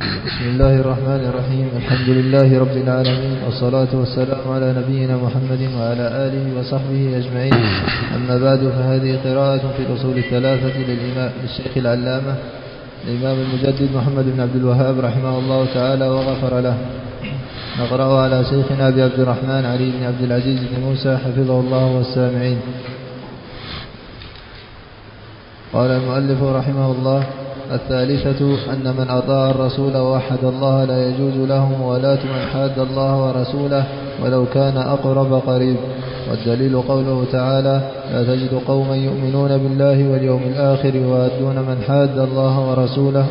بسم الله الرحمن الرحيم. الحمد لله رب العالمين، والصلاة والسلام على نبينا محمد وعلى آله وصحبه أجمعين. أما بعد، فهذه قراءة في الأصول الثلاثة للشيخ العلامة الإمام المجدد محمد بن عبد الوهاب رحمه الله تعالى وغفر له. نقرأ على شيخنا أبي عبد الرحمن علي بن عبد العزيز بن موسى حفظه الله والسامعين. قال المؤلف رحمه الله: الثالثة أن من أطاع الرسول ووحد الله لا يجوز له موالاة من حاد الله ورسوله ولو كان أقرب قريب. والدليل قوله تعالى: لا تجد قوما يؤمنون بالله واليوم الآخر يوادون من حاد الله ورسوله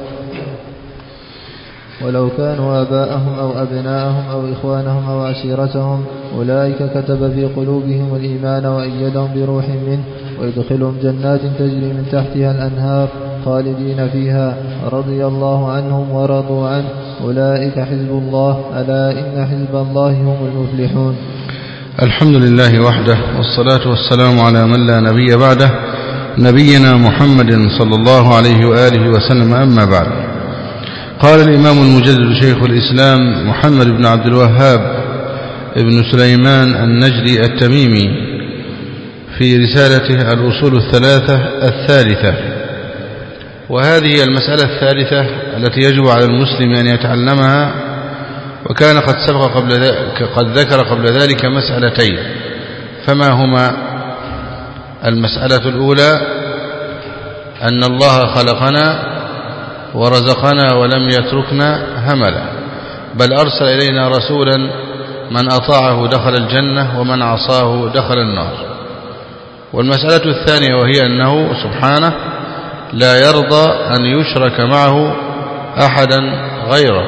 ولو كانوا آباءهم أو أبناءهم أو إخوانهم أو عشيرتهم أولئك كتب في قلوبهم الإيمان وأيدهم بروح منه ويدخلهم جنات تجري من تحتها الأنهار خالدين فيها رضي الله عنهم ورضوا عنه أولئك حزب الله ألا إن حزب الله هم المفلحون. الحمد لله وحده، والصلاة والسلام على من لا نبي بعده، نبينا محمد صلى الله عليه وآله وسلم. أما بعد، قال الإمام المجدد شيخ الإسلام محمد بن عبد الوهاب ابن سليمان النجدي التميمي في رسالته الأصول الثلاثة الثالثة، وهذه المسألة الثالثة التي يجب على المسلم أن يتعلمها، وكان قد سبق قد ذكر قبل ذلك مسألتين. فما هما؟ المسألة الأولى أن الله خلقنا ورزقنا ولم يتركنا هملا، بل أرسل إلينا رسولا من أطاعه دخل الجنة ومن عصاه دخل النار. والمسألة الثانية وهي أنه سبحانه لا يرضى أن يشرك معه أحدا غيره،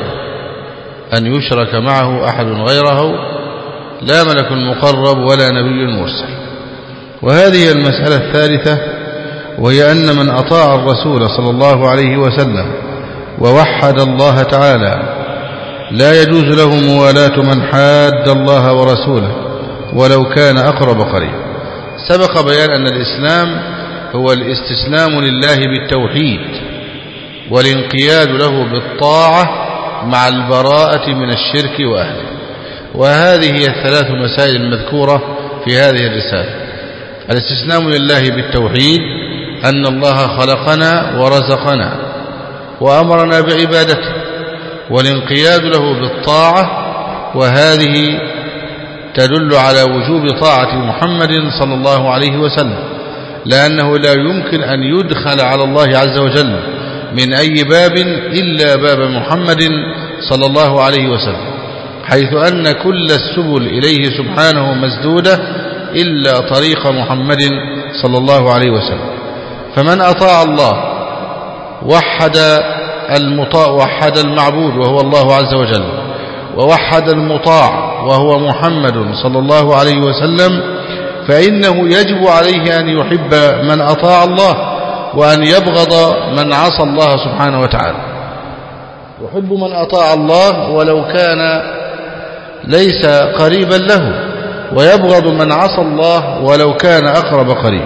لا ملك مقرب ولا نبي مرسل. وهذه المسألة الثالثة وهي أن من أطاع الرسول صلى الله عليه وسلم ووحد الله تعالى لا يجوز له موالاة من حاد الله ورسوله ولو كان أقرب قريب. سبق بيان أن الإسلام هو الاستسلام لله بالتوحيد والانقياد له بالطاعة مع البراءة من الشرك وأهله. وهذه هي الثلاث مسائل المذكورة في هذه الرسالة: الاستسلام لله بالتوحيد، أن الله خلقنا ورزقنا وأمرنا بعبادته، والانقياد له بالطاعة، وهذه تدل على وجوب طاعة محمد صلى الله عليه وسلم، لأنه لا يمكن أن يدخل على الله عز وجل من أي باب إلا باب محمد صلى الله عليه وسلم، حيث أن كل السبل إليه سبحانه مسدودة إلا طريق محمد صلى الله عليه وسلم. فمن أطاع الله وحد المعبود وهو الله عز وجل، ووحد المطاع وهو محمد صلى الله عليه وسلم، فإنه يجب عليه أن يحب من أطاع الله وأن يبغض من عصى الله سبحانه وتعالى. يحب من أطاع الله ولو كان ليس قريبا له، ويبغض من عصى الله ولو كان أقرب قريب.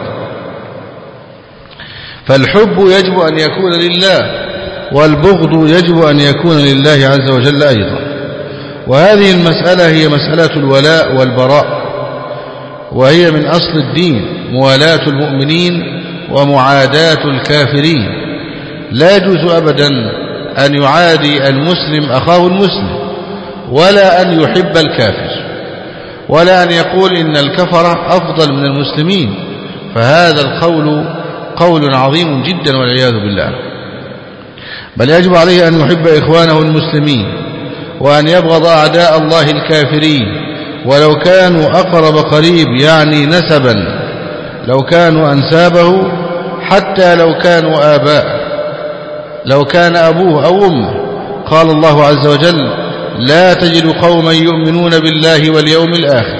فالحب يجب أن يكون لله، والبغض يجب أن يكون لله عز وجل أيضا. وهذه المسألة هي مسألة الولاء والبراء، وهي من أصل الدين: موالاة المؤمنين ومعاداة الكافرين. لا يجوز أبدا أن يعادي المسلم أخاه المسلم، ولا أن يحب الكافر، ولا أن يقول إن الكفرة أفضل من المسلمين، فهذا القول قول عظيم جدا والعياذ بالله. بل يجب عليه أن يحب إخوانه المسلمين، وأن يبغض أعداء الله الكافرين ولو كانوا أقرب قريب، يعني نسبا، لو كانوا أنسابه، حتى لو كانوا آباء، لو كان أبوه أو أمه. قال الله عز وجل: لا تجد قوما يؤمنون بالله واليوم الآخر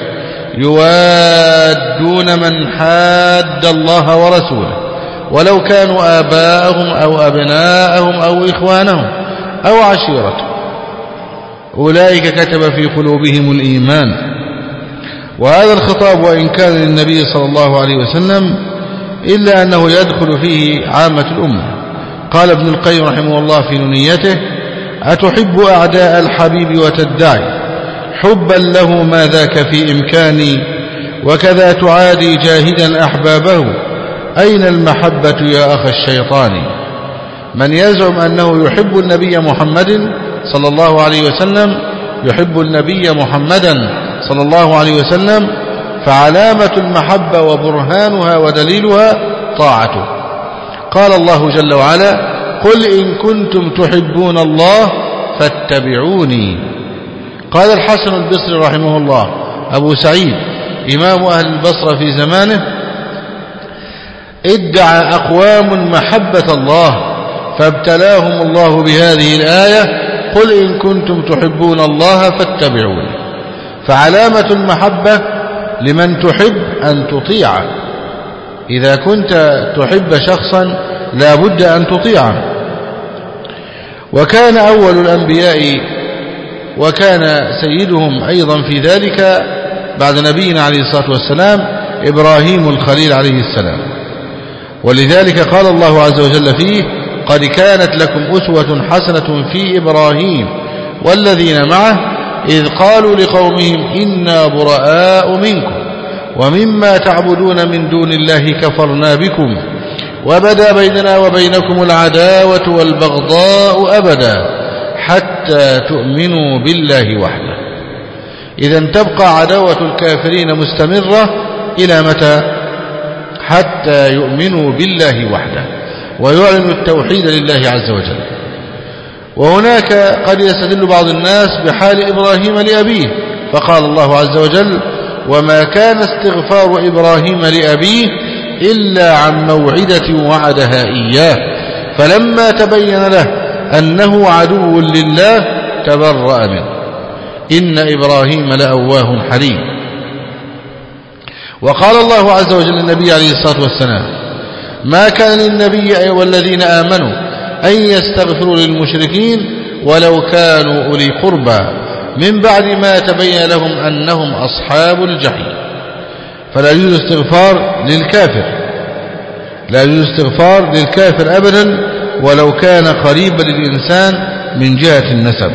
يوادون من حاد الله ورسوله ولو كانوا آباءهم أو أبناءهم أو إخوانهم أو عشيرتهم أولئك كتب في قلوبهم الإيمان. وهذا الخطاب وإن كان للنبي صلى الله عليه وسلم إلا أنه يدخل فيه عامة الأمة. قال ابن القيم رحمه الله في نونيته: أتحب أعداء الحبيب وتدعي حبا له ما ذاك في إمكاني وكذا تعادي جاهدا أحبابه أين المحبة يا أخ الشيطان من يزعم أنه يحب النبي محمد صلى الله عليه وسلم يحب النبي محمدا صلى الله عليه وسلم فعلامة المحبة وبرهانها ودليلها طاعته. قال الله جل وعلا قل إن كنتم تحبون الله فاتبعوني. قال الحسن البصري رحمه الله أبو سعيد إمام أهل البصرة في زمانه ادعى أقوام محبة الله فابتلاهم الله بهذه الآية قل إن كنتم تحبون الله فاتبعوني. فعلامة المحبة لمن تحب أن تطيعه. إذا كنت تحب شخصا لا بد أن تطيعه. وكان أول الأنبياء وكان سيدهم أيضا في ذلك بعد نبينا عليه الصلاة والسلام إبراهيم الخليل عليه السلام. ولذلك قال الله عز وجل فيه قد كانت لكم أسوة حسنة في إبراهيم والذين معه إذ قالوا لقومهم إنا براء منكم ومما تعبدون من دون الله كفرنا بكم وبدا بيننا وبينكم العداوة والبغضاء أبدا حتى تؤمنوا بالله وحده. إذن تبقى عداوة الكافرين مستمرة إلى متى؟ حتى يؤمنوا بالله وحده ويعلنوا التوحيد لله عز وجل. وهناك قد يستدل بعض الناس بحال إبراهيم لأبيه فقال الله عز وجل وما كان استغفار إبراهيم لأبيه إلا عن موعدة وعدها إياه فلما تبين له أنه عدو لله تبرأ منه إن إبراهيم لأواه حليم. وقال الله عز وجل للنبي عليه الصلاة والسلام ما كان للنبي والذين آمنوا أن يستغفروا للمشركين ولو كانوا أولي قربى من بعد ما تبين لهم أنهم أصحاب الجحيم. فلا يجوز استغفار للكافر لا يجوز استغفار للكافر أبدا ولو كان قريبا للإنسان من جهة النسب.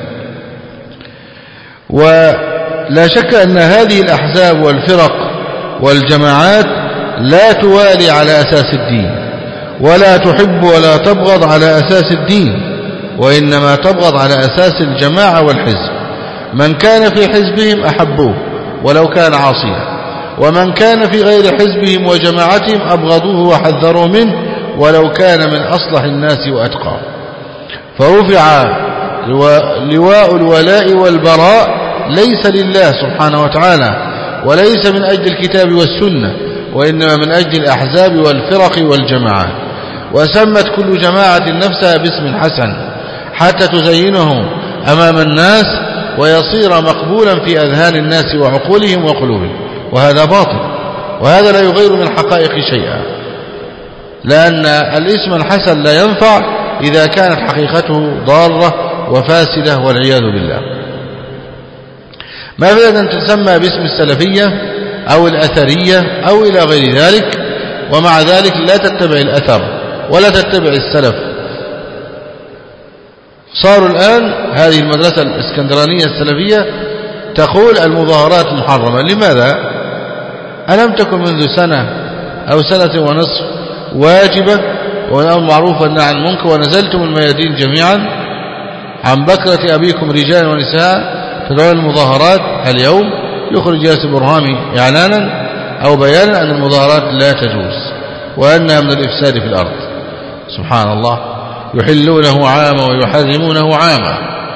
ولا شك أن هذه الأحزاب والفرق والجماعات لا توالي على أساس الدين ولا تحب ولا تبغض على أساس الدين وإنما تبغض على أساس الجماعة والحزب. من كان في حزبهم أحبوه ولو كان عاصيا ومن كان في غير حزبهم وجماعتهم أبغضوه وحذروا منه ولو كان من أصلح الناس وأتقى. فرفع لواء الولاء والبراء ليس لله سبحانه وتعالى وليس من أجل الكتاب والسنة وإنما من أجل الأحزاب والفرق والجماعات. وسمت كل جماعة نفسها باسم حسن حتى تزينه أمام الناس ويصير مقبولا في أذهان الناس وعقولهم وقلوبهم وهذا باطل وهذا لا يغير من حقائق شيئا لأن الاسم الحسن لا ينفع إذا كانت حقيقته ضارة وفاسدة والعياذ بالله. ما فائدة أن تسمى باسم السلفية أو الأثرية أو إلى غير ذلك ومع ذلك لا تتبع الأثر ولا تتبع السلف. صاروا الآن هذه المدرسة الإسكندرانية السلفية تقول المظاهرات محرمة. لماذا؟ ألم تكن منذ سنة أو سنة ونصف واجبة والأمر معروف والنهي عن المنكر ونزلتم الميادين جميعا عن بكرة أبيكم رجال ونساء تدعون المظاهرات؟ اليوم يخرج ياسر برهامي إعلانا أو بيانا أن المظاهرات لا تجوز وأنها من الإفساد في الأرض. سبحان الله يحلونه عاما ويحرمونه عاما.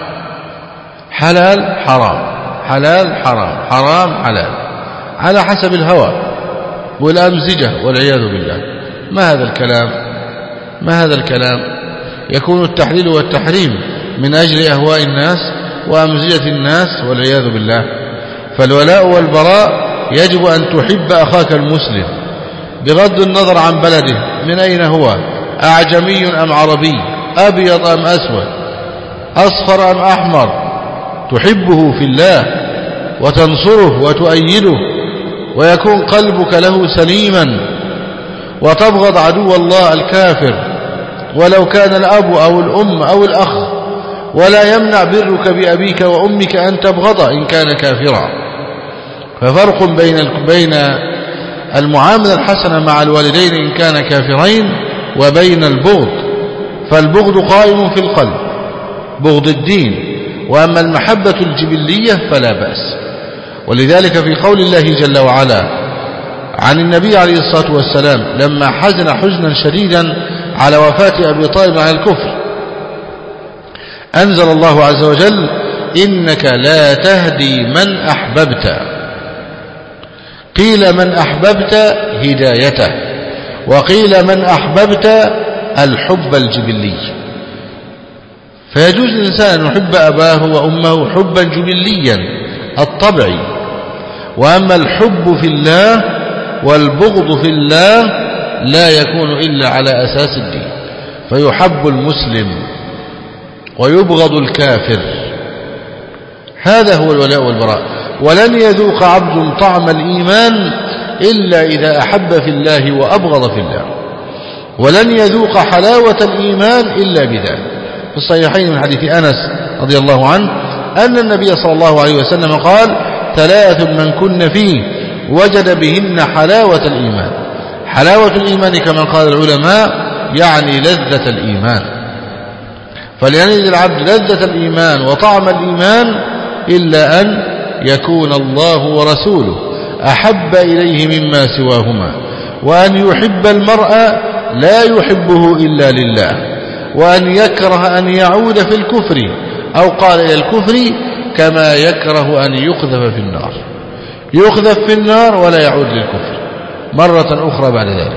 حلال حرام حلال حرام حرام حلال على حسب الهوى والأمزجة والعياذ بالله. ما هذا الكلام؟ ما هذا الكلام؟ يكون التحليل والتحريم من أجل أهواء الناس وأمزجة الناس والعياذ بالله. فالولاء والبراء يجب أن تحب أخاك المسلم بغض النظر عن بلده من أين هو أعجمي أم عربي أبيض أم أسود أصفر أم أحمر تحبه في الله وتنصره وتؤيده ويكون قلبك له سليما وتبغض عدو الله الكافر ولو كان الأب أو الأم أو الأخ ولا يمنع برك بأبيك وأمك أن تبغض إن كان كافرا. ففرق بين المعاملة الحسنة مع الوالدين إن كان كافرين وبين البغض. فالبغض قائم في القلب، بغض الدين، وأما المحبة الجبلية فلا بأس. ولذلك في قول الله جل وعلا عن النبي عليه الصلاة والسلام لما حزن حزنا شديدا على وفاة أبي طالب على الكفر، أنزل الله عز وجل: إنك لا تهدي من أحببت. قيل من أحببت هدايته، وقيل من أحببت الحب الجبلي. فيجوز للإنسان أن يحب أباه وأمه حبا جبليا الطبعي، وأما الحب في الله والبغض في الله لا يكون إلا على أساس الدين، فيحب المسلم ويبغض الكافر. هذا هو الولاء والبراء. ولن يذوق عبد طعم الإيمان إلا إذا أحب في الله وأبغض في الله، ولن يذوق حلاوة الإيمان إلا بذلك. في الصحيحين من حديث أنس رضي الله عنه أن النبي صلى الله عليه وسلم قال: 3 من كن فيه وجد بهن حلاوة الإيمان. حلاوة الإيمان كما قال العلماء يعني لذة الإيمان. فلن يجد العبد لذة الإيمان وطعم الإيمان إلا أن يكون الله ورسوله أحب إليه مما سواهما، وأن يحب المرء لا يحبه إلا لله، وأن يكره أن يعود في الكفر أو قال إلى الكفر كما يكره أن يقذف في النار، يقذف في النار ولا يعود للكفر مرة أخرى بعد ذلك.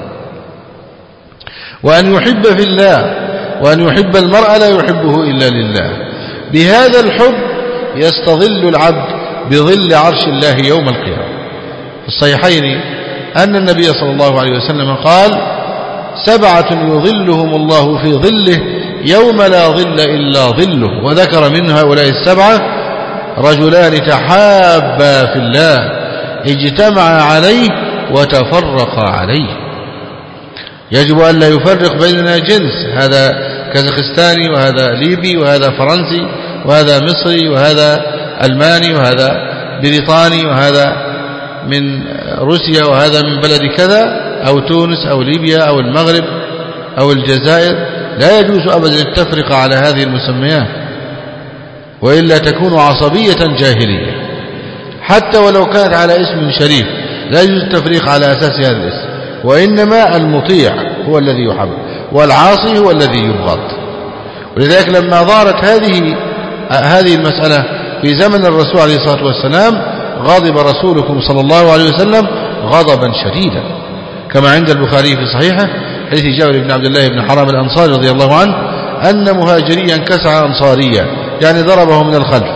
وأن يحب في الله، وأن يحب المرء لا يحبه إلا لله. بهذا الحب يستظل العبد بظل عرش الله يوم القيامة. في الصحيحين أن النبي صلى الله عليه وسلم قال: 7 يظلهم الله في ظله يوم لا ظل إلا ظله. وذكر من هؤلاء 7 رجلان تحابا في الله اجتمعا عليه وتفرقا عليه. يجب أن لا يفرق بيننا جنس، هذا كازاخستاني وهذا ليبي وهذا فرنسي وهذا مصري وهذا ألماني وهذا بريطاني وهذا من روسيا وهذا من بلد كذا أو تونس أو ليبيا أو المغرب أو الجزائر. لا يجوز أبدا التفرقة على هذه المسميات، وإلا تكون عصبية جاهلية. حتى ولو كانت على اسم شريف لا يجوز التفريق على أساس هذا الاسم، وإنما المطيع هو الذي يحب والعاصي هو الذي يبغض. ولذلك لما ظهرت هذه المسألة في زمن الرسول عليه الصلاة والسلام غضب رسولكم صلى الله عليه وسلم غضبا شديدا، كما عند البخاري في صحيحه حديث جابر بن عبد الله بن حرام الأنصاري رضي الله عنه أن مهاجريا كسع أنصاريا، يعني ضربه من الخلف،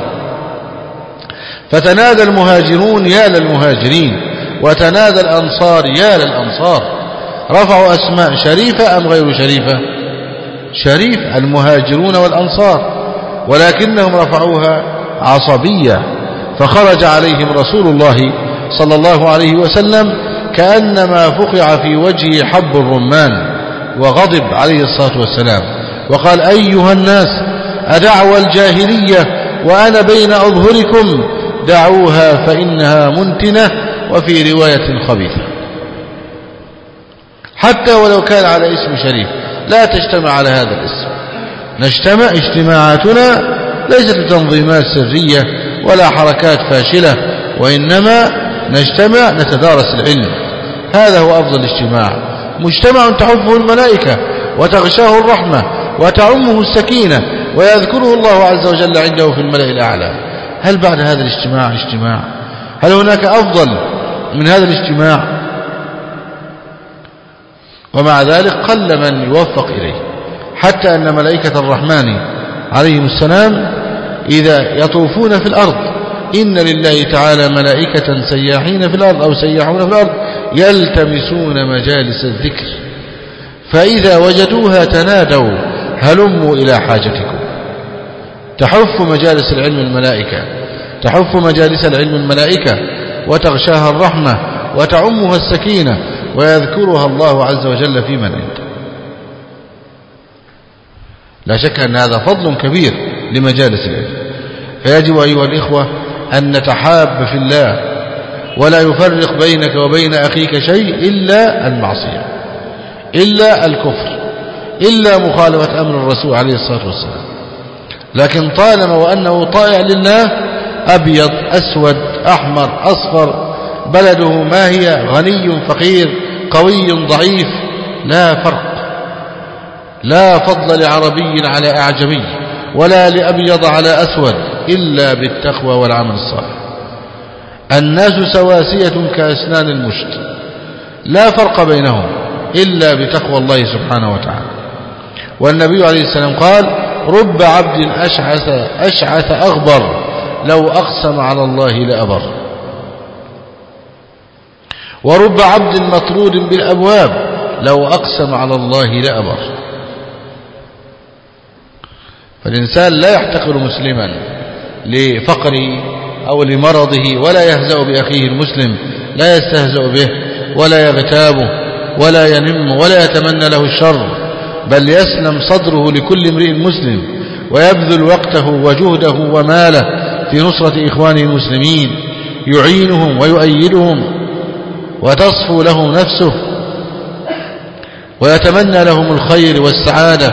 فتنادى المهاجرون يا للمهاجرين وتنادى الأنصار يا للأنصار. رفعوا أسماء شريفة أم غير شريفة؟ شريف، المهاجرون والأنصار، ولكنهم رفعوها عصبية. فخرج عليهم رسول الله صلى الله عليه وسلم كأنما فقع في وجهه حب الرمان، وغضب عليه الصلاة والسلام وقال: أيها الناس، أدعوى الجاهلية وأنا بين أظهركم؟ دعوها فإنها منتنة، وفي رواية خبيثة. حتى ولو كان على اسم شريف لا تجتمع على هذا الاسم. نجتمع، اجتماعاتنا ليست تنظيمات سرية ولا حركات فاشلة، وإنما نجتمع نتدارس العلم. هذا هو أفضل اجتماع، مجتمع تحفه الملائكة وتغشاه الرحمة وتعمه السكينة ويذكره الله عز وجل عنده في الملأ الأعلى. هل بعد هذا الاجتماع اجتماع؟ هل هناك أفضل من هذا الاجتماع؟ ومع ذلك قل من يوفق إليه، حتى أن ملائكة الرحمن عليهم السلام إذا يطوفون في الأرض، إن لله تعالى ملائكة سياحين في الأرض أو سياحون في الأرض يلتمسون مجالس الذكر، فإذا وجدوها تنادوا هلموا إلى حاجتكم. تحف مجالس العلم الملائكة، تحف مجالس العلم الملائكة وتغشاها الرحمة وتعمها السكينة ويذكرها الله عز وجل في من عنده. لا شك أن هذا فضل كبير لمجالس العلم. فيجب أيها الإخوة أن نتحاب في الله، ولا يفرق بينك وبين أخيك شيء إلا المعصية، إلا الكفر، إلا مخالفة أمر الرسول عليه الصلاة والسلام. لكن طالما وأنه طائع لله، أبيض أسود أحمر أصفر، بلده ما هي، غني فقير قوي ضعيف، لا فرق، لا فضل لعربي على أعجمي ولا لأبيض على أسود إلا بالتقوى والعمل الصالح. الناس سواسية كأسنان المشت، لا فرق بينهم إلا بتقوى الله سبحانه وتعالى. والنبي عليه السلام قال: رب عبد أشعث أغبر لو أقسم على الله لأبر. ورب عبد مطرود بالأبواب لو أقسم على الله لأبر. فالإنسان لا يحتقر مسلما لفقره أو لمرضه، ولا يهزأ بأخيه المسلم، لا يستهزأ به ولا يغتابه ولا ينم ولا يتمنى له الشر، بل يسلم صدره لكل امرئ مسلم، ويبذل وقته وجهده وماله في نصرة إخوانه المسلمين، يعينهم ويؤيدهم وتصفو لهم نفسه، ويتمنى لهم الخير والسعادة،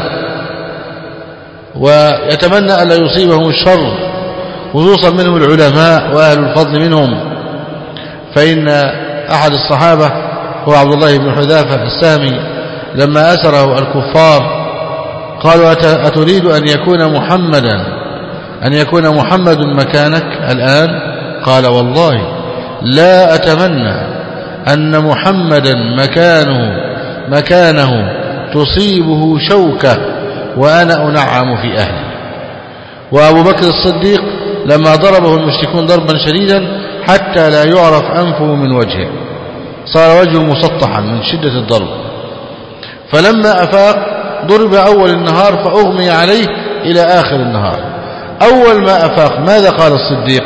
ويتمنى أن لا يصيبهم الشر، خصوصا منهم العلماء وأهل الفضل منهم. فإن أحد الصحابة هو عبد الله بن حذافة السامي، لما أسره الكفار قالوا: أتريد أن يكون محمد مكانك الآن؟ قال: والله لا أتمنى أن محمدا مكانه تصيبه شوكة وأنا أنعم في أهلي. وأبو بكر الصديق لما ضربه المشركون ضربا شديدا حتى لا يعرف أنفه من وجهه، صار وجهه مسطحا من شدة الضرب، فلما أفاق ضرب أول النهار فأغمي عليه إلى آخر النهار. أول ما أفاق ماذا قال الصديق؟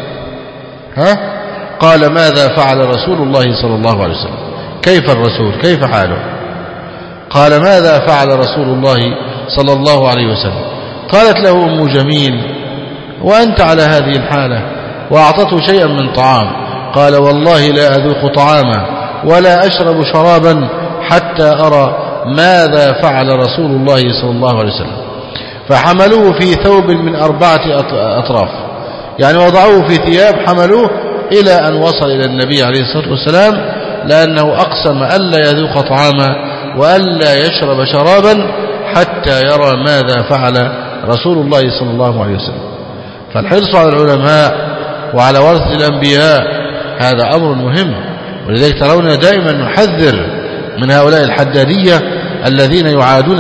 قال: ماذا فعل رسول الله صلى الله عليه وسلم؟ كيف الرسول؟ كيف حاله؟ قال: ماذا فعل رسول الله صلى الله عليه وسلم؟ قالت له أم جميل: وأنت على هذه الحالة؟ وأعطته شيئا من طعام. قال: والله لا أذوق طعاما ولا أشرب شرابا حتى أرى ماذا فعل رسول الله صلى الله عليه وسلم. فحملوه في ثوب من 4 أطراف، يعني وضعوه في ثياب حملوه إلى أن وصل إلى النبي عليه الصلاة والسلام، لأنه أقسم ألا يذوق طعاما وألا يشرب شرابا حتى يرى ماذا فعل رسول الله صلى الله عليه وسلم. فالحرص على العلماء وعلى ورثة الأنبياء هذا أمر مهم، ولذلك ترون دائما نحذر من هؤلاء الحدادية الذين يعادون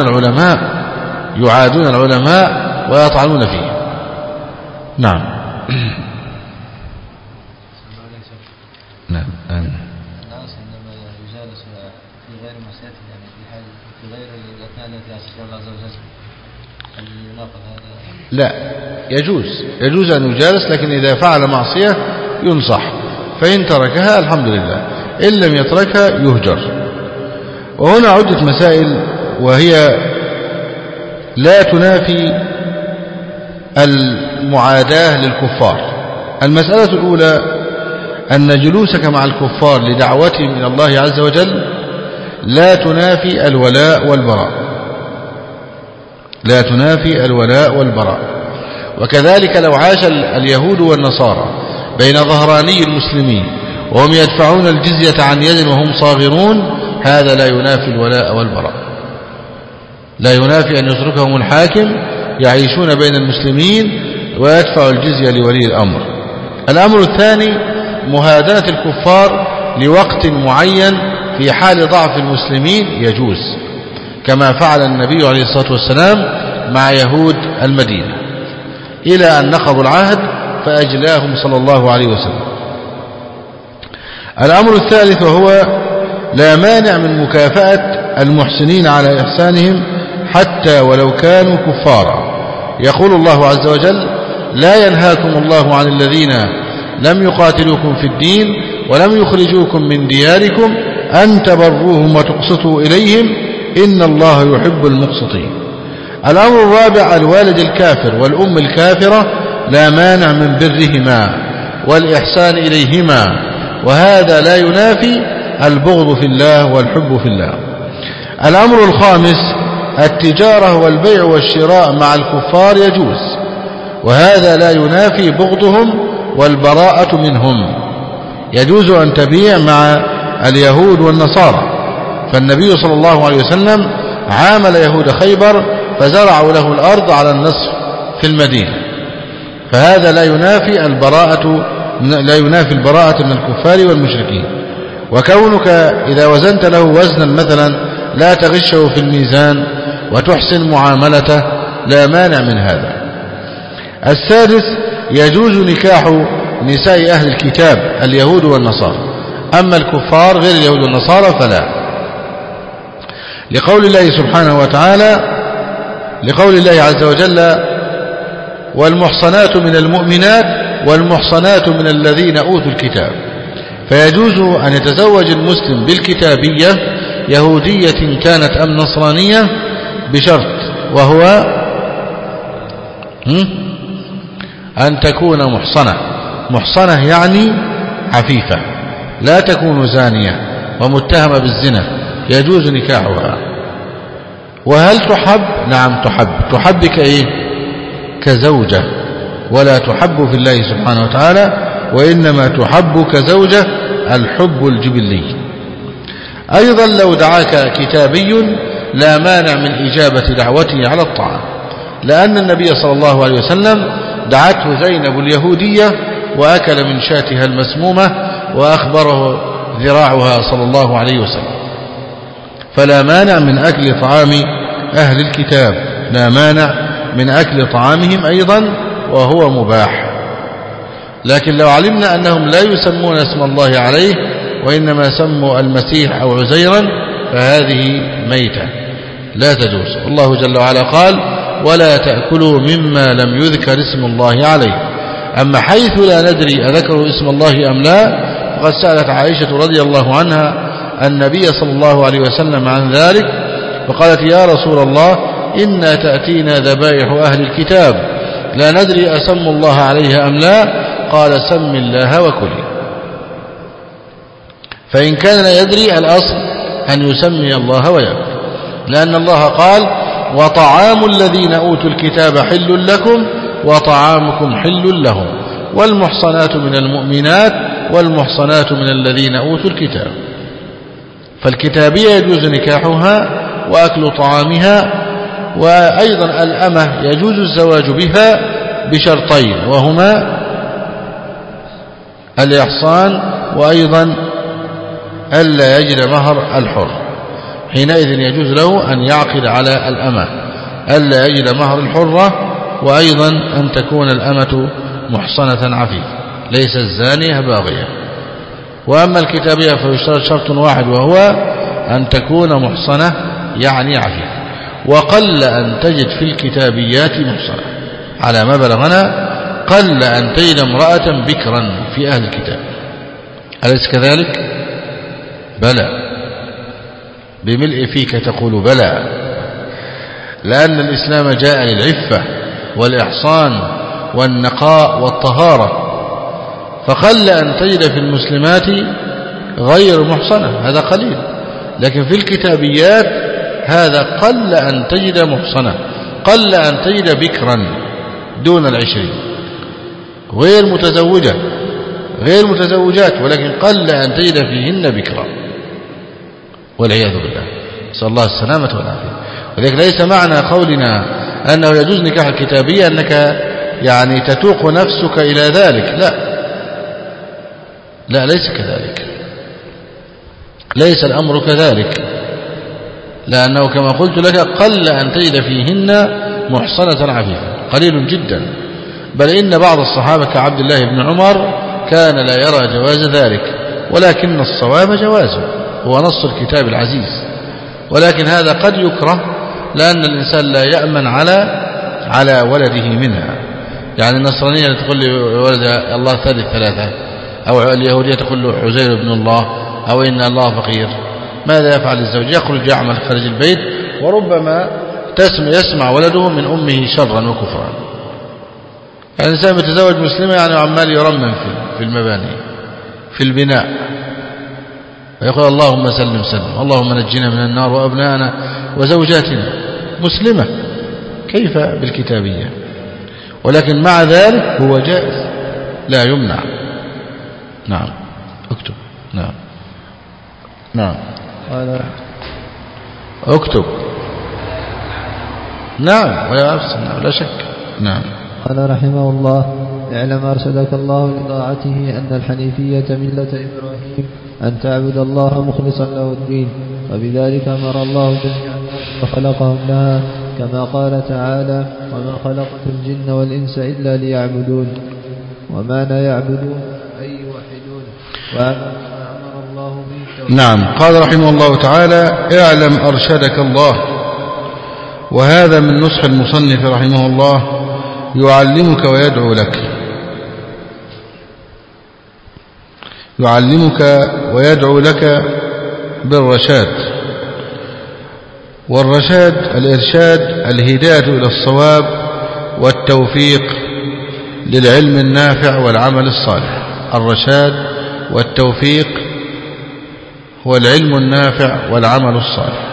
العلماء ويطعنون فيه. نعم. نعم. الناس عندما يجالس في غير مسيرته، يعني في حال في غير الأثناء التي يعصي الله عز وجل، هل يناقض هذا؟ لا، يجوز أن يجالس، لكن إذا فعل معصية ينصح، فإن تركها الحمد لله، إن لم يتركها يهجر. وهنا عدة مسائل، وهي لا تنافي المعاداة للكفار. المسألة الأولى أن جلوسك مع الكفار لدعوتهم إلى الله عز وجل لا تنافي الولاء والبراء. وكذلك لو عاش اليهود والنصارى بين ظهراني المسلمين وهم يدفعون الجزية عن يد وهم صاغرون، هذا لا ينافي الولاء والبراء، لا ينافي أن يتركهم الحاكم يعيشون بين المسلمين ويدفع الجزية لولي الأمر. الأمر الثاني مهادنة الكفار لوقت معين في حال ضعف المسلمين يجوز، كما فعل النبي عليه الصلاة والسلام مع يهود المدينة إلى أن نقضوا العهد فأجلاهم صلى الله عليه وسلم. الأمر الثالث وهو لا مانع من مكافأة المحسنين على إحسانهم حتى ولو كانوا كفارا. يقول الله عز وجل: لا ينهاكم الله عن الذين لم يقاتلوكم في الدين ولم يخرجوكم من دياركم أن تبروهم وتقسطوا إليهم إن الله يحب المقسطين. الأمر الرابع الوالد الكافر والأم الكافرة لا مانع من برهما والإحسان إليهما، وهذا لا ينافي البغض في الله والحب في الله. الأمر الخامس التجارة والبيع والشراء مع الكفار يجوز، وهذا لا ينافي بغضهم والبراءة منهم. يجوز أن تبيع مع اليهود والنصارى، فالنبي صلى الله عليه وسلم عامل يهود خيبر فزرعوا له الأرض على النصف في المدينة، فهذا لا ينافي البراءة من الكفار والمشركين. وكونك إذا وزنت له وزنا مثلا لا تغشه في الميزان وتحسن معاملته لا مانع من هذا. السادس يجوز نكاح نساء أهل الكتاب اليهود والنصارى، أما الكفار غير اليهود والنصارى فلا، لقول الله سبحانه وتعالى، لقول الله عز وجل والمحصنات من المؤمنات والمحصنات من الذين أوتوا الكتاب، فيجوز أن يتزوج المسلم بالكتابية يهودية كانت أم نصرانية بشرط، وهو أن تكون محصنة يعني عفيفة، لا تكون زانية ومتهمة بالزنا، يجوز نكاحها. وهل تحب؟ نعم تحب كإيه؟ كزوجة، ولا تحب في الله سبحانه وتعالى، وإنما تحب كزوجة الحب الجبلي. أيضا لو دعاك كتابي لا مانع من إجابة دعوته على الطعام، لأن النبي صلى الله عليه وسلم دعته زينب اليهودية وأكل من شاتها المسمومة وأخبره ذراعها صلى الله عليه وسلم، فلا مانع من أكل طعام أهل الكتاب، لا مانع من أكل طعامهم أيضا وهو مباح. لكن لو علمنا أنهم لا يسمون اسم الله عليه وإنما سموا المسيح أو عزيرا فهذه ميتة لا تجوز. الله جل وعلا قال ولا تأكلوا مما لم يذكر اسم الله عليه. أما حيث لا ندري أذكروا اسم الله أم لا، فقد سألت عائشة رضي الله عنها النبي صلى الله عليه وسلم عن ذلك، فقالت يا رسول الله إنا تأتينا ذبائح أهل الكتاب لا ندري أسم الله عليها أم لا، قال سم الله وكلي. فإن كان لا يدري الأصل أن يسمي الله ويأكل، لأن الله قال وطعام الذين أوتوا الكتاب حل لكم وطعامكم حل لهم والمحصنات من المؤمنات والمحصنات من الذين أوتوا الكتاب. فالكتابية يجوز نكاحها وأكل طعامها، وأيضا الأمة يجوز الزواج بها بشرطين، وهما الإحصان وأيضا ألا يجد مهر الحر، حينئذ يجوز له أن يعقد على الأمة ألا يجد مهر الحرة، وأيضا أن تكون الأمة محصنة عفيفة ليس الزانية باغية. وأما الكتابية فيشترط شرط واحد وهو أن تكون محصنة يعني عفيفة، وقل أن تجد في الكتابيات محصنة، على ما بلغنا قل أن تجد امرأة بكرا في أهل الكتاب، أليس كذلك؟ بلى، بملء فيك تقول بلى، لأن الإسلام جاء للعفة والإحصان والنقاء والطهارة، فقل أن تجد في المسلمات غير محصنة، هذا قليل. لكن في الكتابيات هذا قل أن تجد محصنة، قل أن تجد بكرا دون 20 غير متزوجة غير متزوجات، ولكن قل أن تجد فيهن بكرا والعياذ بالله، نسأل الله السلامة والعافية. ولذلك ليس معنى قولنا أنه يجوز نكاح الكتابية أنك يعني تتوق نفسك إلى ذلك، لا ليس كذلك، ليس الأمر كذلك، لأنه كما قلت لك قل أن تجد فيهن محصنة عفيفة، قليل جدا. بل إن بعض الصحابة كعبد الله بن عمر كان لا يرى جواز ذلك، ولكن الصواب جوازه، هو نص الكتاب العزيز. ولكن هذا قد يكره لأن الإنسان لا يأمن على ولده منها، يعني النصرانية تقول لولد الله ثالث ثلاثة، أو اليهودية تقول له عزير ابن الله، أو إن الله فقير، ماذا يفعل الزوج؟ يخرج يعمل خارج البيت، وربما يسمع ولده من أمه شرا وكفرا. الإنسان يتزوج مسلمة يعني عمال يرمم في المباني في البناء ويقول اللهم سلم سلم، اللهم نجنا من النار وأبنائنا وزوجاتنا، مسلمة كيف بالكتابية؟ ولكن مع ذلك هو جائز لا يمنع. نعم اكتب. نعم قال اكتب. نعم لا شك. نعم. قال رحمه الله: اعلم أرشدك الله لطاعته أن الحنيفية ملة إبراهيم أن تعبد الله مخلصا له الدين، وبذلك أمر الله جميع الناس وخلقهم لها، كما قال تعالى: وما خلقت الجن والإنس إلا ليعبدون. ومعنى يعبدون أي يوحدون، وأمر الله به. نعم. قال رحمه الله تعالى: اعلم أرشدك الله. وهذا من نصح المصنف رحمه الله، يعلمك ويدعو لك، يعلمك ويدعو لك بالرشاد. والرشاد الإرشاد الهداية إلى الصواب والتوفيق للعلم النافع والعمل الصالح. الرشاد والتوفيق هو العلم النافع والعمل الصالح،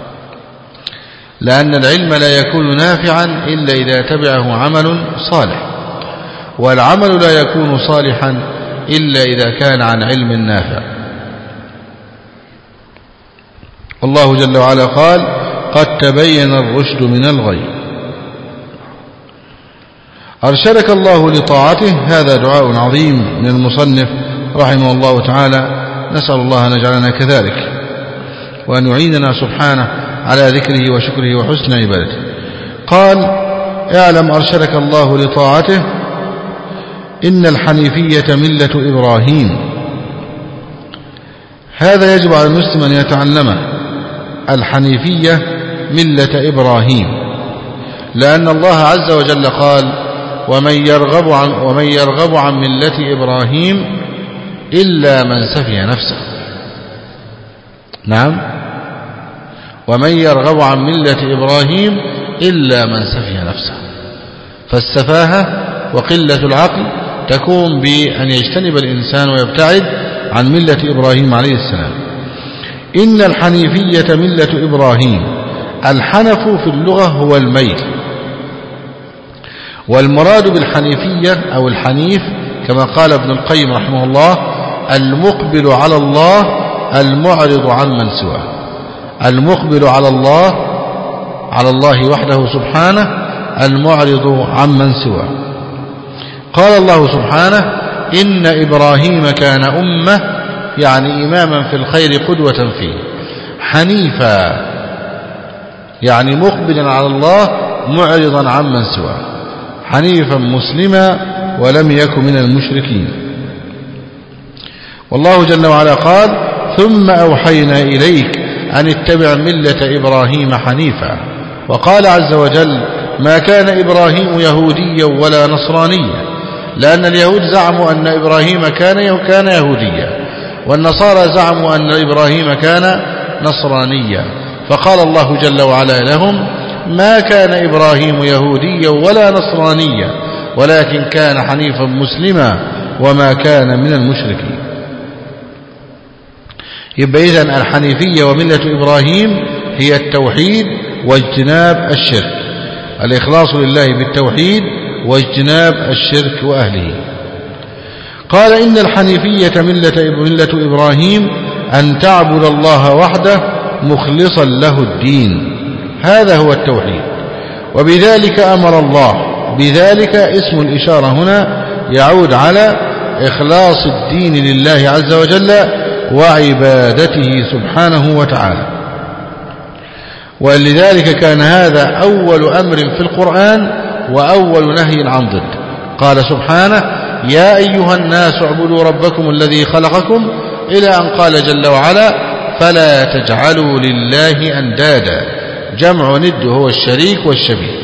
لأن العلم لا يكون نافعا إلا إذا تبعه عمل صالح، والعمل لا يكون صالحا إلا إذا كان عن علم نافع. والله جل وعلا قال: قد تبين الرشد من الغي. أرشدك الله لطاعته، هذا دعاء عظيم من المصنف رحمه الله تعالى، نسأل الله أن يجعلنا كذلك، وأن يعيننا سبحانه على ذكره وشكره وحسن عبادته. قال: اعلم أرشدك الله لطاعته إن الحنيفية ملة إبراهيم. هذا يجب على المسلم أن يتعلمه. الحنيفية ملة إبراهيم، لأن الله عز وجل قال: ومن يرغب عن ملة إبراهيم إلا من سفه نفسه. نعم، ومن يرغب عن ملة إبراهيم إلا من سفه نفسه. فالسفاهة وقلة العقل تكون بأن يجتنب الإنسان ويبتعد عن ملة إبراهيم عليه السلام. إن الحنيفية ملة إبراهيم. الحنف في اللغة هو الميل، والمراد بالحنيفية أو الحنيف كما قال ابن القيم رحمه الله: المقبل على الله المعرض عمن سواه. المقبل على الله وحده سبحانه، المعرض عمن سواه. قال الله سبحانه: إن إبراهيم كان أمة، يعني إماما في الخير قدوة فيه. حنيفا يعني مقبلا على الله معرضا عمن سواه، حنيفا مسلما ولم يكن من المشركين. والله جل وعلا قال: ثم أوحينا إليك أن اتبع ملة إبراهيم حنيفا. وقال عز وجل: ما كان إبراهيم يهوديا ولا نصرانيا، لأن اليهود زعموا أن إبراهيم كان يهوديا، والنصارى زعموا أن إبراهيم كان نصرانيا. فقال الله جل وعلا لهم: ما كان إبراهيم يهوديا ولا نصرانيا، ولكن كان حنيفا مسلما وما كان من المشركين. يبقى إذن الحنيفية وملة إبراهيم هي التوحيد واجتناب الشرك، الإخلاص لله بالتوحيد واجتناب الشرك وأهله. قال: إن الحنيفية ملة إبراهيم أن تعبد الله وحده مخلصا له الدين. هذا هو التوحيد، وبذلك أمر الله. بذلك اسم الإشارة هنا يعود على إخلاص الدين لله عز وجل وعبادته سبحانه وتعالى. ولذلك كان هذا أول أمر في القرآن وأول نهي عن ضد. قال سبحانه: يا أيها الناس اعبدوا ربكم الذي خلقكم، إلى أن قال جل وعلا: فلا تجعلوا لله أندادا. جمع ند هو الشريك والشبيه.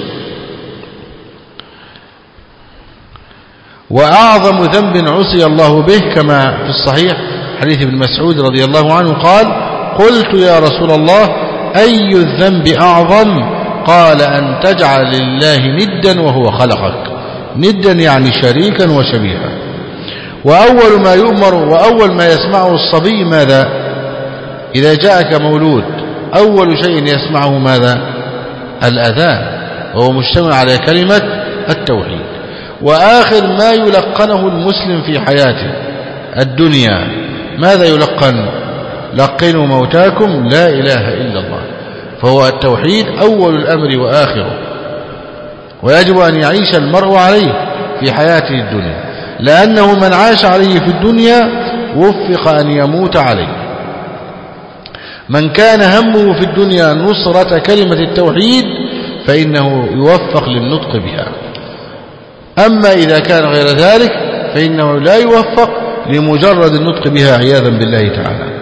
وأعظم ذنب عصي الله به كما في الصحيح حديث ابن مسعود رضي الله عنه قال: قلت يا رسول الله أي الذنب أعظم؟ قال أن تجعل لله ندا وهو خلقك. ندا يعني شريكا وشبيها. وأول ما يؤمر وأول ما يسمعه الصبي ماذا؟ إذا جاءك مولود أول شيء يسمعه ماذا؟ الأذان، وهو مجتمع على كلمة التوحيد. وآخر ما يلقنه المسلم في حياته الدنيا ماذا يلقن؟ لقنوا موتاكم لا إله إلا الله. فهو التوحيد أول الأمر وآخره، ويجب أن يعيش المرء عليه في حياته الدنيا، لأنه من عاش عليه في الدنيا وفق أن يموت عليه. من كان همه في الدنيا نصرة كلمة التوحيد فإنه يوفق للنطق بها. أما إذا كان غير ذلك فإنه لا يوفق لمجرد النطق بها عياذا بالله تعالى.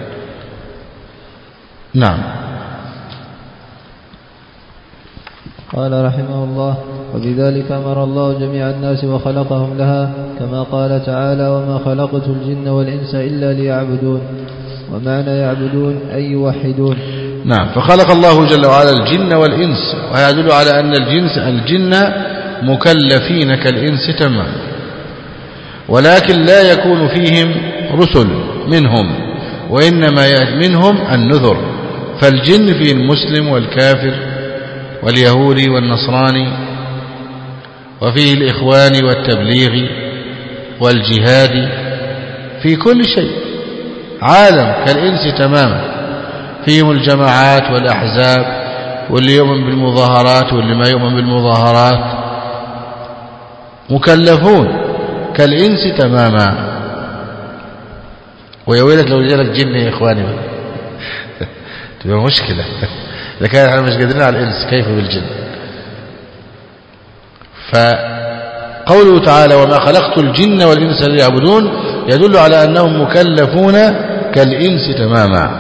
نعم. قال رحمه الله: وبذلك أمر الله جميع الناس وخلقهم لها، كما قال تعالى: وما خلقت الجن والإنس إلا ليعبدون. ومعنى يعبدون أي يوحدون. نعم. فخلق الله جل وعلا الجن والإنس، وهذا يدل على أن الجن مكلفين كالإنس تماما، ولكن لا يكون فيهم رسل منهم، وإنما منهم النذر. فالجن فيه المسلم والكافر واليهودي والنصراني، وفيه الإخوان والتبليغ والجهاد، في كل شيء عالم كالإنس تماما. فيهم الجماعات والأحزاب، واللي يؤمن بالمظاهرات واللي ما يؤمن بالمظاهرات، مكلفون كالإنس تماما. ويا ويلك لو جالك جن يا إخواني تبقى مشكلة. إذا كان احنا مش قادرين على الإنس كيف بالجن؟ فقوله تعالى: وما خلقت الجن والإنس ليعبدون، يدل على أنهم مكلفون كالإنس تماما.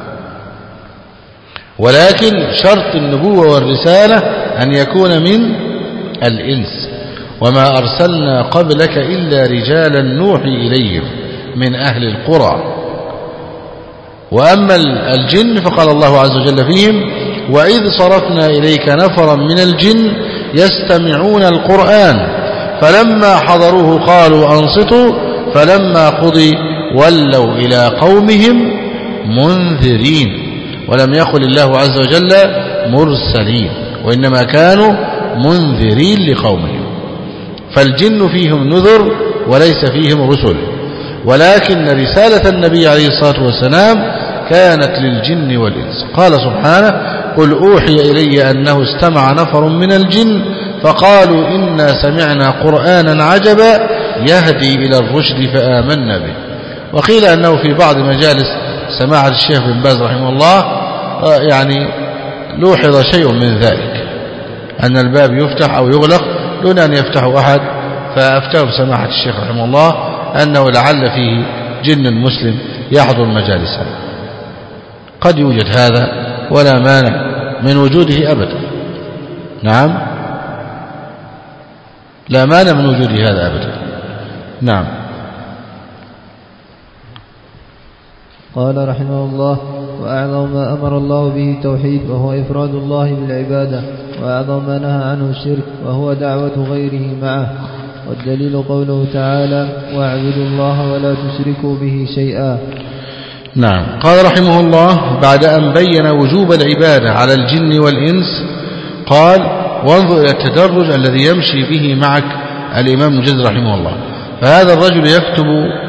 ولكن شرط النبوة والرسالة أن يكون من الإنس. وما أرسلنا قبلك إلا رجالا نوحي إليهم من أهل القرى. وأما الجن فقال الله عز وجل فيهم: وإذ صرفنا إليك نفرا من الجن يستمعون القرآن فلما حضروه قالوا أنصتوا فلما قضي ولوا إلى قومهم منذرين. ولم يقل الله عز وجل مرسلين، وإنما كانوا منذرين لقومهم. فالجن فيهم نذر وليس فيهم رسل، ولكن رسالة النبي عليه الصلاة والسلام كانت للجن والإنس. قال سبحانه: قل أوحي إلي أنه استمع نفر من الجن فقالوا إنا سمعنا قرآنا عجبا يهدي إلى الرشد فآمنا به. وقيل أنه في بعض مجالس سماع الشيخ بن باز رحمه الله يعني لوحظ شيء من ذلك، أن الباب يفتح أو يغلق دون أن يفتحه أحد، فأفتاه بسماحة الشيخ رحمه الله أنه لعل فيه جن مسلم يحضر مجالسه. قد يوجد هذا ولا مانع من وجوده أبدا. نعم، لا مانع من وجود هذا أبدا. نعم. قال رحمه الله: وأعظم ما أمر الله به التوحيد وهو إفراد الله بالعبادة، وأعظم ما نهى عنه الشرك وهو دعوة غيره معه. والدليل قوله تعالى: واعبدوا الله ولا تشركوا به شيئا. نعم. قال رحمه الله بعد أن بين وجوب العبادة على الجن والإنس قال: وانظر إلى التدرج الذي يمشي به معك الإمام المجدد رحمه الله. فهذا الرجل يكتب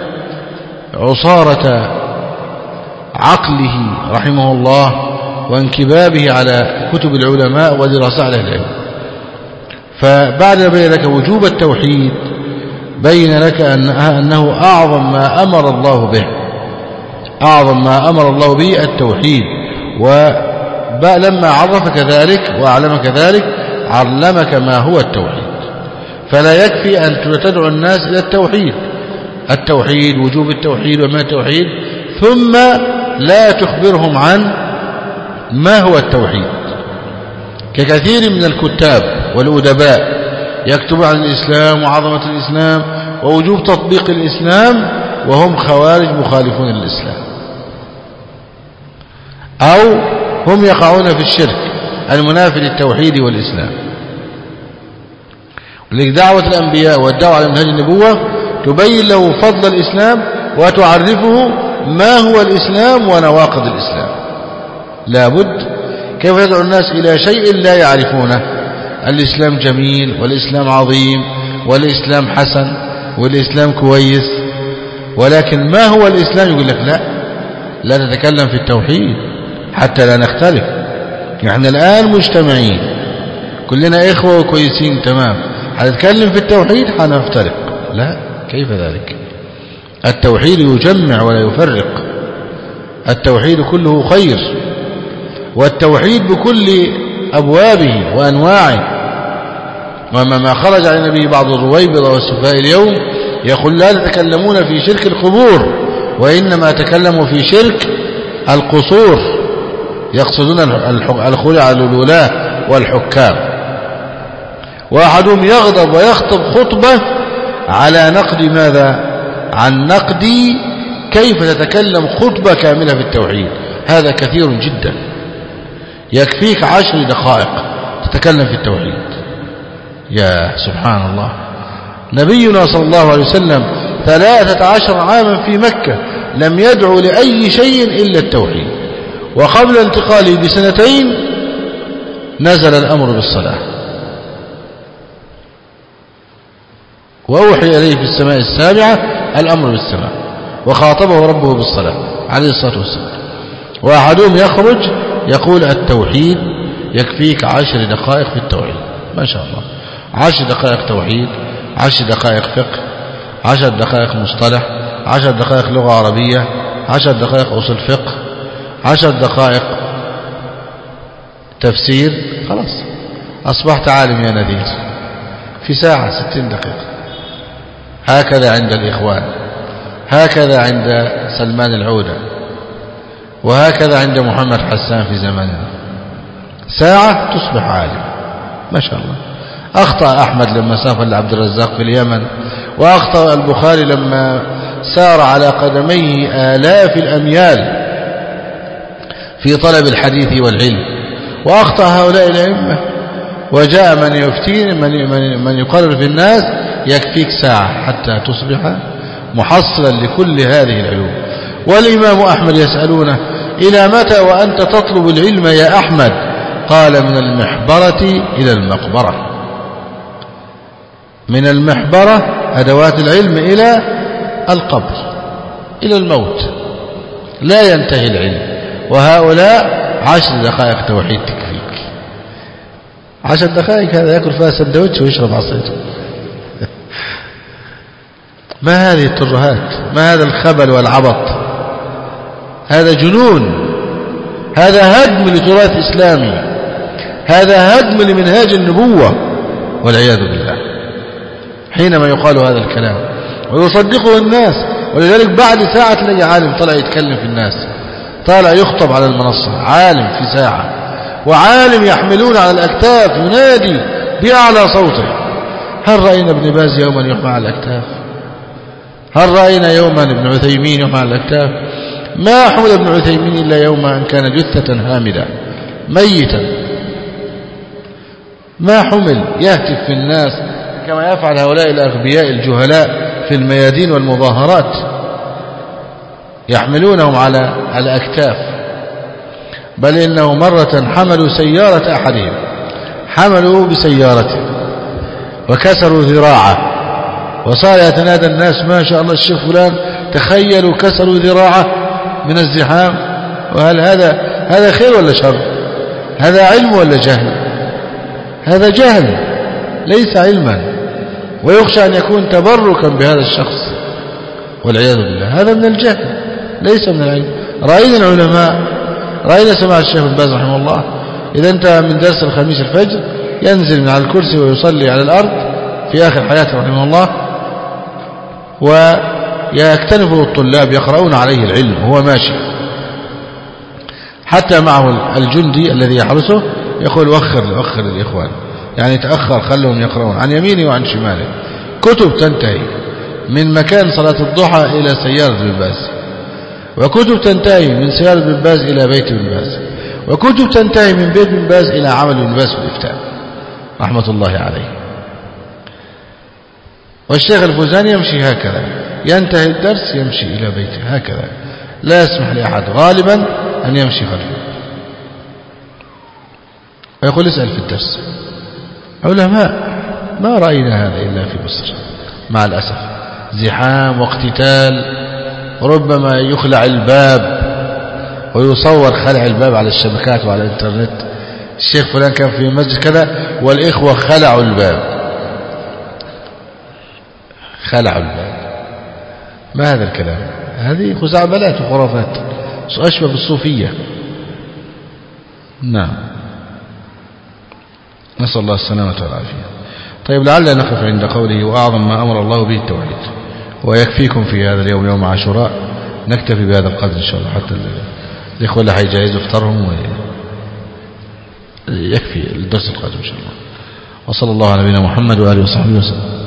عصارة عقله رحمه الله وانكبابه على كتب العلماء ودراسة أهل العلم. فبعد أن بين لك وجوب التوحيد بين لك أنه أعظم ما أمر الله به، أعظم ما أمر الله به التوحيد. ولما عرفك ذلك وأعلمك ذلك علمك ما هو التوحيد. فلا يكفي أن تدعو الناس إلى التوحيد وجوب التوحيد وما التوحيد ثم لا تخبرهم عن ما هو التوحيد. ككثير من الكتاب والأدباء يكتب عن الإسلام وعظمة الإسلام ووجوب تطبيق الإسلام وهم خوارج مخالفون للإسلام، أو هم يقعون في الشرك، المنافي للتوحيد والإسلام. ولذلك دعوة الأنبياء والدعوة على منهج النبوة تبين له فضل الإسلام وتعرفه ما هو الإسلام ونواقض الإسلام. لابد كيف يدعو الناس إلى شيء لا يعرفونه. الإسلام جميل والإسلام عظيم والإسلام حسن والإسلام كويس، ولكن ما هو الإسلام؟ يقول لك لا نتكلم في التوحيد حتى لا نختلف. نحن الآن مجتمعين كلنا إخوة وكويسين تمام، هنتكلم في التوحيد هنفترق. لا، كيف ذلك؟ التوحيد يجمع ولا يفرق. التوحيد كله خير، والتوحيد بكل أبوابه وأنواعه. وما خرج عن النبي بعض الرويبضة والسفهاء اليوم يقول لا تتكلمون في شرك القبور، وإنما تكلموا في شرك القصور، يقصدون الخلع الولاة والحكام. وأحدهم يغضب ويخطب خطبة على نقد ماذا؟ عن نقد كيف تتكلم خطبة كاملة في التوحيد. هذا كثير جدا، يكفيك 10 دقائق تتكلم في التوحيد. يا سبحان الله، نبينا صلى الله عليه وسلم 13 عاما في مكة لم يدعو لأي شيء إلا التوحيد، وقبل انتقاله ب2 نزل الأمر بالصلاة، وأوحي إليه في السماء السابعة الأمر بالسماء، وخاطبه ربه بالصلاة عليه الصلاة والسلام. وأحدهم يخرج يقول التوحيد يكفيك 10 دقائق في التوحيد. ما شاء الله، 10 دقائق توحيد، 10 دقائق فقه، 10 دقائق مصطلح، 10 دقائق لغة عربية، 10 دقائق أصول فقه، 10 دقائق تفسير. خلاص أصبحت عالم يا نذير في ساعة 60 دقيقة. هكذا عند الإخوان، هكذا عند سلمان العودة، وهكذا عند محمد حسان في زماننا. ساعة تصبح عالم ما شاء الله. أخطأ أحمد لما سافر لعبد الرزاق في اليمن، وأخطأ البخاري لما سار على قدميه آلاف الأميال في طلب الحديث والعلم، وأخطأ هؤلاء الأئمة. وجاء من يفتين من يقرر في الناس يكفيك ساعة حتى تصبح محصلا لكل هذه العلوم. والإمام أحمد يسألونه إلى متى وأنت تطلب العلم يا أحمد؟ قال من المحبرة إلى المقبرة. من المحبرة أدوات العلم إلى القبر، إلى الموت، لا ينتهي العلم. وهؤلاء 10 دقائق توحيد تكفيك. 10 دقائق هذا يأكل فيها سندوتش ويشرب عصير. ما هذه الترهات؟ ما هذا الخبل والعبط؟ هذا جنون، هذا هدم لتراث إسلامي، هذا هدم لمنهاج النبوة والعياذ بالله. حينما يقال هذا الكلام ويصدقه الناس، ولذلك بعد ساعة تلاقي عالم طلع يتكلم في الناس، طالع يخطب على المنصة، عالم في ساعة، وعالم يحملون على الأكتاف ينادي بأعلى صوته. هل رأينا ابن باز يوما يحمل على الأكتاف؟ هل رأينا يوما ابن عثيمين يحمل على الأكتاف؟ ما حمل ابن عثيمين إلا يوم أن كان جثة هامدة ميتا، ما حمل يهتف في الناس كما يفعل هؤلاء الأغبياء الجهلاء في الميادين والمظاهرات، يحملونهم على الأكتاف. بل إنه مرة حملوا سيارة أحدهم، حملوا بسيارته وكسروا ذراعه، وصار يتنادى الناس ما شاء الله الشيخ فلان، تخيلوا كسروا ذراعه من الزحام. وهل هذا خير ولا شر؟ هذا علم ولا جهل؟ هذا جهل ليس علما، ويخشى أن يكون تبركا بهذا الشخص والعياذ بالله. هذا من الجهل ليس من العلم. رأينا العلماء، رأينا سماع الشيخ بن باز رحمه الله إذا انتهى من درس الخميس الفجر ينزل من على الكرسي ويصلي على الأرض في آخر حياته رحمه الله، ويكتنفه الطلاب يقرؤون عليه العلم وهو ماشي، حتى معه الجندي الذي يحرسه يقول وخر الإخوان، يعني تأخر خلهم يقرؤون عن يمينه وعن شماله. كتب تنتهي من مكان صلاة الضحى إلى سيارة ابن باز، وكتب تنتهي من سيارة ابن باز إلى بيت ابن باز، وكتب تنتهي من بيت بن باز إلى عمل بن باز في الإفتاء رحمة الله عليه. والشيخ الفوزاني يمشي هكذا، ينتهي الدرس يمشي إلى بيته هكذا، لا يسمح لأحد غالبا أن يمشي خلفه. ويقول اسأل في الدرس. علماء ما رأينا هذا إلا في مصر مع الأسف، زحام واقتتال، ربما يخلع الباب ويصور خلع الباب على الشبكات وعلى الانترنت. الشيخ فلان كان في مسجد كذا والإخوة خلعوا الباب، خلعوا الباب. ما هذا الكلام؟ هذه خزعبلات وخرافات أشبه بالصوفية. نعم، نسأل الله السلامة والعافية. طيب لعل نقف عند قوله وأعظم ما أمر الله به التوحيد. ويكفيكم في هذا اليوم يوم عاشوراء، نكتفي بهذا القدر إن شاء الله، حتى الإخوة اللي حيجهزوا افطارهم يكفي الدرس القادم إن شاء الله. وصلى الله على نبينا محمد وآله وصحبه وسلم.